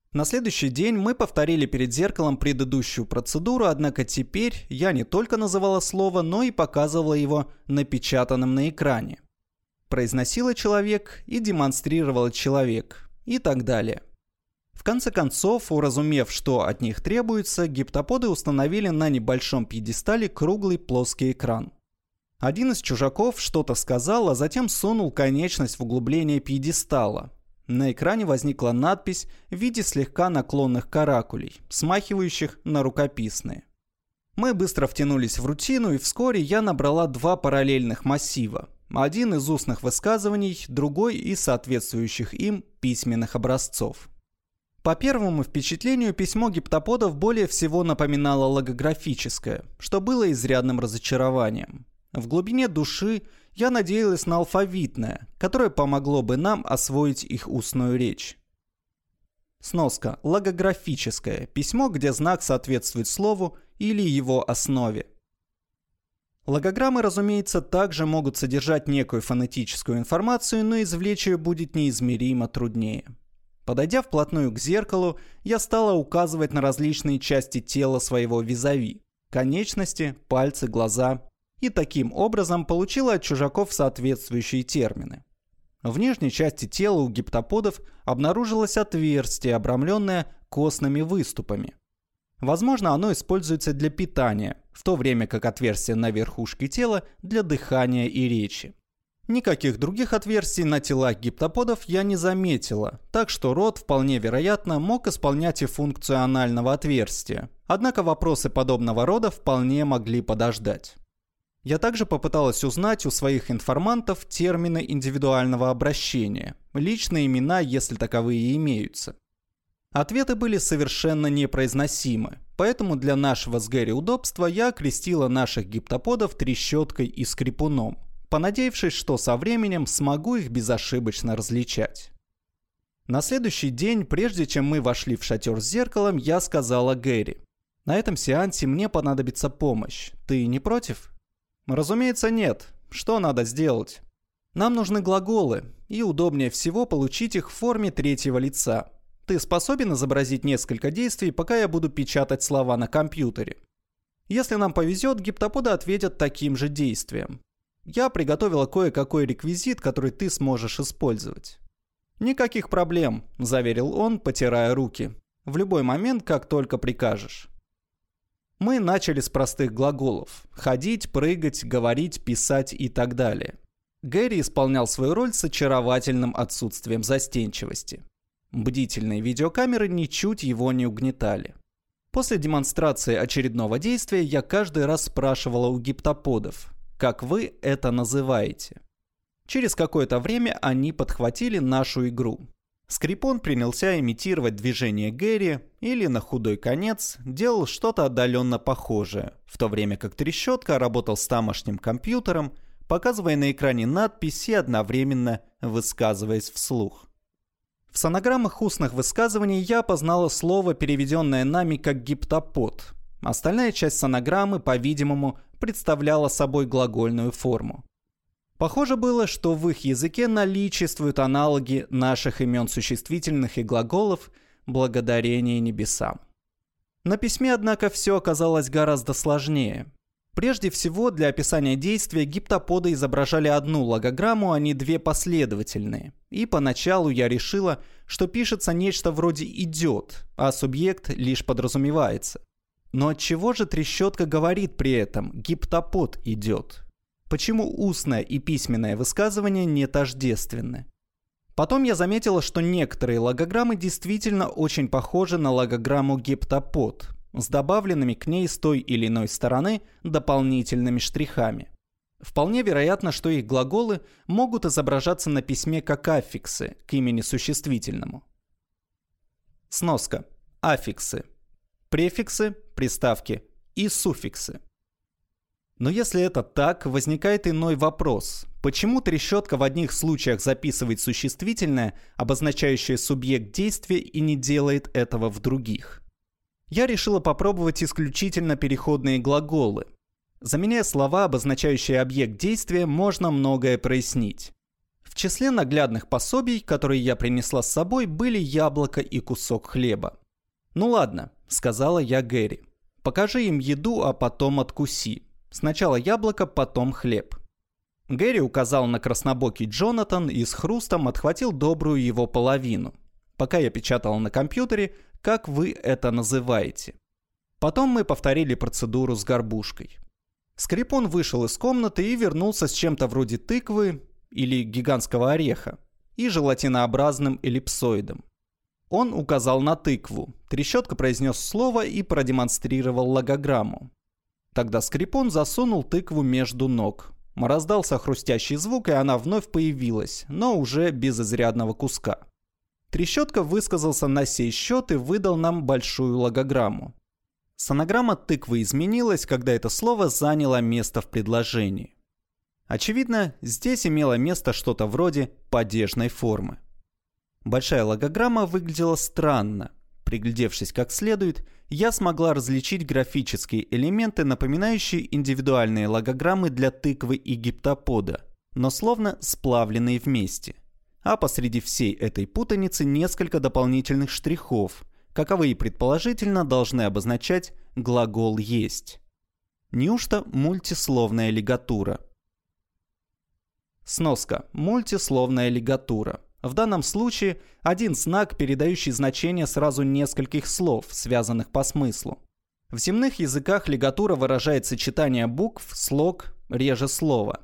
На следующий день мы повторили перед зеркалом предыдущую процедуру, однако теперь я не только называла слово, но и показывала его напечатанным на экране. Произносила человек и демонстрировала человек, и так далее. В конце концов, уразумев, что от них требуется, гиптоподы установили на небольшом пьедестале круглый плоский экран. Один из чужаков что-то сказал, а затем сунул конечность в углубление пьедестала. На экране возникла надпись в виде слегка наклонных каракулей, смахивающих на рукописные. Мы быстро втянулись в рутину, и вскоре я набрала два параллельных массива. Один из устных высказываний, другой из соответствующих им письменных образцов. По первому впечатлению, письмо гиптоподов более всего напоминало логографическое, что было изрядным разочарованием. В глубине души я надеялась на алфавитное, которое помогло бы нам освоить их устную речь. Сноска. Логографическое. Письмо, где знак соответствует слову или его основе. Логограммы, разумеется, также могут содержать некую фонетическую информацию, но извлечь ее будет неизмеримо труднее. Подойдя вплотную к зеркалу, я стала указывать на различные части тела своего визави – конечности, пальцы, глаза – и таким образом получила от чужаков соответствующие термины. В нижней части тела у гиптоподов обнаружилось отверстие, обрамленное костными выступами. Возможно, оно используется для питания, в то время как отверстие на верхушке тела для дыхания и речи. Никаких других отверстий на телах гиптоподов я не заметила, так что рот вполне вероятно мог исполнять и функцию анального отверстия. Однако вопросы подобного рода вполне могли подождать. Я также попыталась узнать у своих информантов термины индивидуального обращения, личные имена, если таковые имеются. Ответы были совершенно непроизносимы, поэтому для нашего с Гэри удобства я окрестила наших гиптоподов Трещоткой и Скрипуном, понадеявшись, что со временем смогу их безошибочно различать. На следующий день, прежде чем мы вошли в шатер с зеркалом, я сказала Гэри: «На этом сеансе мне понадобится помощь. Ты не против?» «Разумеется, нет. Что надо сделать?» «Нам нужны глаголы, и удобнее всего получить их в форме третьего лица. Ты способен изобразить несколько действий, пока я буду печатать слова на компьютере?» Если нам повезет, гиптоподы ответят таким же действием. Я приготовила кое-какой реквизит, который ты сможешь использовать. «Никаких проблем», – заверил он, потирая руки. «В любой момент, как только прикажешь». Мы начали с простых глаголов – ходить, прыгать, говорить, писать и так далее. Гэри исполнял свою роль с очаровательным отсутствием застенчивости. Бдительные видеокамеры ничуть его не угнетали. После демонстрации очередного действия я каждый раз спрашивала у гиптоподов: «Как вы это называете?» Через какое-то время они подхватили нашу игру. Скрипон принялся имитировать движение Гэри или, на худой конец, делал что-то отдаленно похожее, в то время как Трещотка работал с тамошним компьютером, показывая на экране надпись и одновременно высказываясь вслух. В сонограммах устных высказываний я опознала слово, переведенное нами как «гиптопод». Остальная часть сонограммы, по-видимому, представляла собой глагольную форму. Похоже было, что в их языке наличествуют аналоги наших имен существительных и глаголов благодарение небесам. На письме, однако, все оказалось гораздо сложнее. Прежде всего, для описания действия гиптоподы изображали одну логограмму, а не две последовательные. И поначалу я решила, что пишется нечто вроде «идет», а субъект лишь подразумевается. Но отчего же Трещотка говорит при этом «гиптопод идет»? Почему устное и письменное высказывание не тождественны? Потом я заметила, что некоторые логограммы действительно очень похожи на логограмму «гиптопод», с добавленными к ней с той или иной стороны дополнительными штрихами. Вполне вероятно, что их глаголы могут изображаться на письме как аффиксы к имени существительному. Сноска. Аффиксы. Префиксы, приставки и суффиксы. Но если это так, возникает иной вопрос. Почему Трещотка в одних случаях записывает существительное, обозначающее субъект действия, и не делает этого в других? Я решила попробовать исключительно переходные глаголы. Заменяя слова, обозначающие объект действия, можно многое прояснить. В числе наглядных пособий, которые я принесла с собой, были яблоко и кусок хлеба. «Ну ладно», — сказала я Гэри. «Покажи им еду, а потом откуси. Сначала яблоко, потом хлеб». Гэри указал на краснобокий Джонатан и с хрустом отхватил добрую его половину. Пока я печатала на компьютере, как вы это называете. Потом мы повторили процедуру с горбушкой. Скрипун вышел из комнаты и вернулся с чем-то вроде тыквы или гигантского ореха и желатинообразным эллипсоидом. Он указал на тыкву, трещотка произнес слово и продемонстрировал логограмму. Тогда Скрипун засунул тыкву между ног. Раздался хрустящий звук, и она вновь появилась, но уже без изрядного куска. Трещотка высказался на сей счет и выдал нам большую логограмму. Сонограмма тыквы изменилась, когда это слово заняло место в предложении. Очевидно, здесь имело место что-то вроде падежной формы. Большая логограмма выглядела странно. Приглядевшись как следует, я смогла различить графические элементы, напоминающие индивидуальные логограммы для тыквы и гиптопода, но словно сплавленные вместе. А посреди всей этой путаницы несколько дополнительных штрихов, каковые предположительно должны обозначать глагол «есть». Неужто мультисловная лигатура? Сноска. Мультисловная лигатура. В данном случае один знак, передающий значение сразу нескольких слов, связанных по смыслу. В земных языках лигатура выражает сочетание букв, слог, реже слова.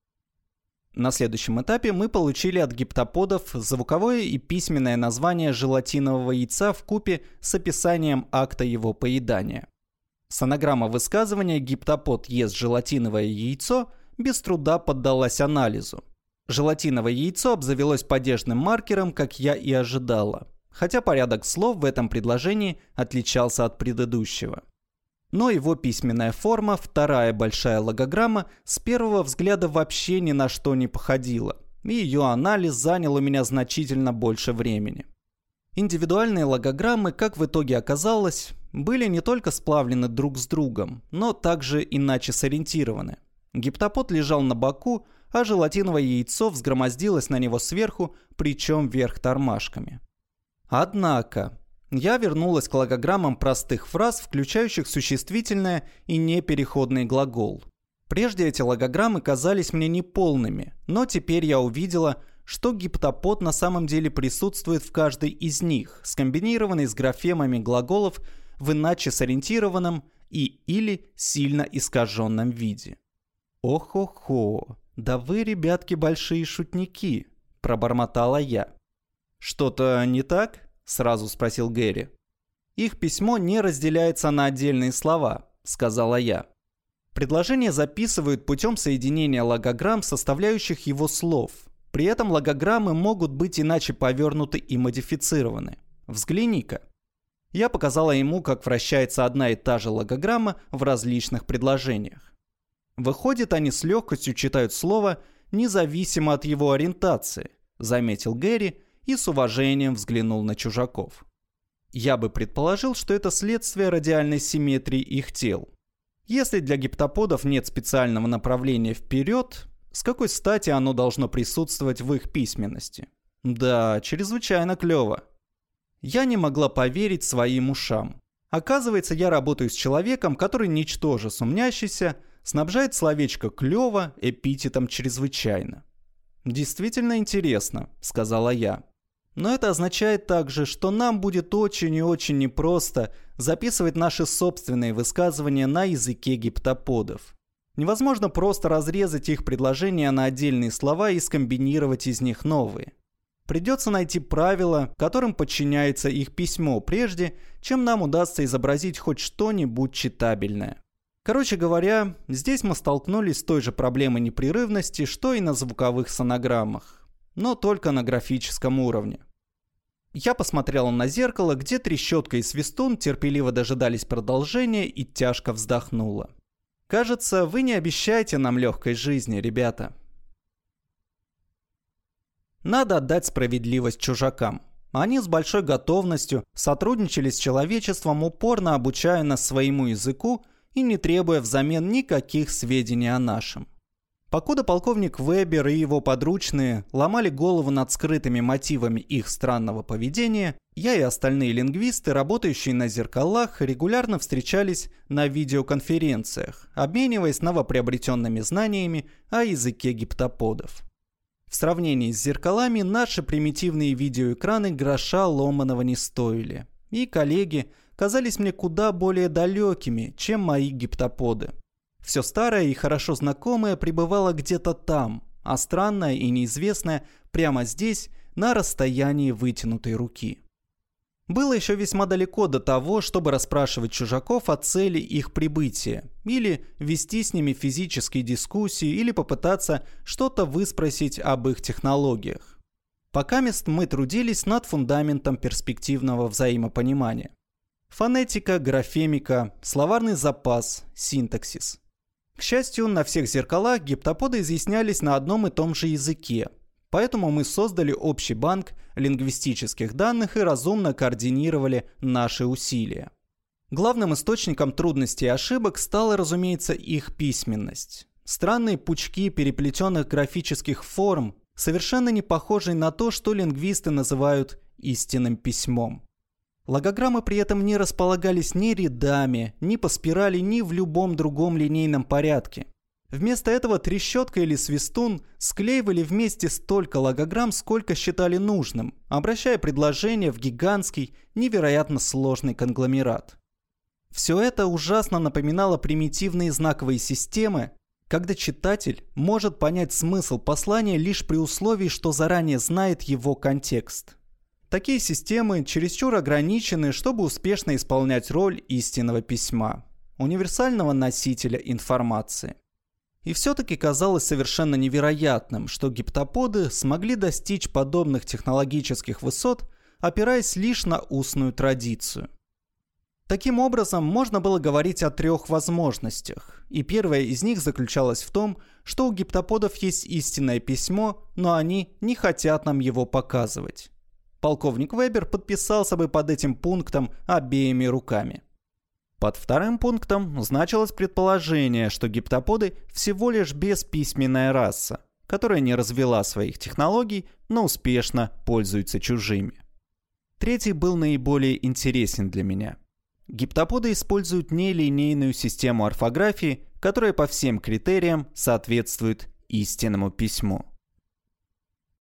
На следующем этапе мы получили от гиптоподов звуковое и письменное название желатинового яйца вкупе с описанием акта его поедания. Сонограмма высказывания «гиптопод ест желатиновое яйцо» без труда поддалась анализу. Желатиновое яйцо обзавелось падежным маркером, как я и ожидала, хотя порядок слов в этом предложении отличался от предыдущего. Но его письменная форма, вторая большая логограмма, с первого взгляда вообще ни на что не походила, и ее анализ занял у меня значительно больше времени. Индивидуальные логограммы, как в итоге оказалось, были не только сплавлены друг с другом, но также иначе сориентированы. Гиптопод лежал на боку, а желатиновое яйцо взгромоздилось на него сверху, причем вверх тормашками. Однако, я вернулась к логограммам простых фраз, включающих существительное и непереходный глагол. Прежде эти логограммы казались мне неполными, но теперь я увидела, что гиптопод на самом деле присутствует в каждой из них, скомбинированный с графемами глаголов в иначе сориентированном и или сильно искаженном виде. «Ох-охо, да вы, ребятки, большие шутники», – пробормотала я. «Что-то не так?» – сразу спросил Гэри. «Их письмо не разделяется на отдельные слова», – сказала я. Предложение записывают путем соединения логограмм, составляющих его слов. При этом логограммы могут быть иначе повернуты и модифицированы. Взгляни-ка. Я показала ему, как вращается одна и та же логограмма в различных предложениях. Выходит, они с легкостью читают слово независимо от его ориентации, заметил Гэри и с уважением взглянул на чужаков. Я бы предположил, что это следствие радиальной симметрии их тел. Если для гиптоподов нет специального направления вперед, с какой стати оно должно присутствовать в их письменности? Да, чрезвычайно клево. Я не могла поверить своим ушам. Оказывается, я работаю с человеком, который, ничтоже сумнящийся, снабжает словечко «клёво» эпитетом «чрезвычайно». «Действительно интересно», — сказала я. «Но это означает также, что нам будет очень и очень непросто записывать наши собственные высказывания на языке гиптоподов. Невозможно просто разрезать их предложения на отдельные слова и скомбинировать из них новые. Придется найти правила, которым подчиняется их письмо, прежде чем нам удастся изобразить хоть что-нибудь читабельное. Короче говоря, здесь мы столкнулись с той же проблемой непрерывности, что и на звуковых сонограммах, но только на графическом уровне. Я посмотрела на зеркало, где трещотка и свистун терпеливо дожидались продолжения, и тяжко вздохнула. Кажется, вы не обещаете нам легкой жизни, ребята. Надо отдать справедливость чужакам. Они с большой готовностью сотрудничали с человечеством, упорно обучая нас своему языку и не требуя взамен никаких сведений о нашем. Покуда полковник Вебер и его подручные ломали голову над скрытыми мотивами их странного поведения, я и остальные лингвисты, работающие на зеркалах, регулярно встречались на видеоконференциях, обмениваясь новоприобретенными знаниями о языке гиптоподов. В сравнении с зеркалами наши примитивные видеоэкраны гроша ломаного не стоили, и коллеги казались мне куда более далекими, чем мои гиптоподы. Все старое и хорошо знакомое пребывало где-то там, а странное и неизвестное прямо здесь, на расстоянии вытянутой руки. Было еще весьма далеко до того, чтобы расспрашивать чужаков о цели их прибытия, или вести с ними физические дискуссии, или попытаться что-то выспросить об их технологиях. Покамест мы трудились над фундаментом перспективного взаимопонимания. Фонетика, графемика, словарный запас, синтаксис. К счастью, на всех зеркалах гиптоподы изъяснялись на одном и том же языке, поэтому мы создали общий банк лингвистических данных и разумно координировали наши усилия. Главным источником трудностей и ошибок стала, разумеется, их письменность. Странные пучки переплетенных графических форм, совершенно не похожие на то, что лингвисты называют истинным письмом. Логограммы при этом не располагались ни рядами, ни по спирали, ни в любом другом линейном порядке. Вместо этого трещотка или свистун склеивали вместе столько логограмм, сколько считали нужным, обращая предложение в гигантский, невероятно сложный конгломерат. Все это ужасно напоминало примитивные знаковые системы, когда читатель может понять смысл послания лишь при условии, что заранее знает его контекст. Такие системы чересчур ограничены, чтобы успешно исполнять роль истинного письма, универсального носителя информации. И все-таки казалось совершенно невероятным, что гиптоподы смогли достичь подобных технологических высот, опираясь лишь на устную традицию. Таким образом, можно было говорить о трех возможностях, и первая из них заключалась в том, что у гиптоподов есть истинное письмо, но они не хотят нам его показывать. Полковник Вебер подписался бы под этим пунктом обеими руками. Под вторым пунктом значилось предположение, что гиптоподы всего лишь бесписьменная раса, которая не развила своих технологий, но успешно пользуется чужими. Третий был наиболее интересен для меня. Гиптоподы используют нелинейную систему орфографии, которая по всем критериям соответствует истинному письму.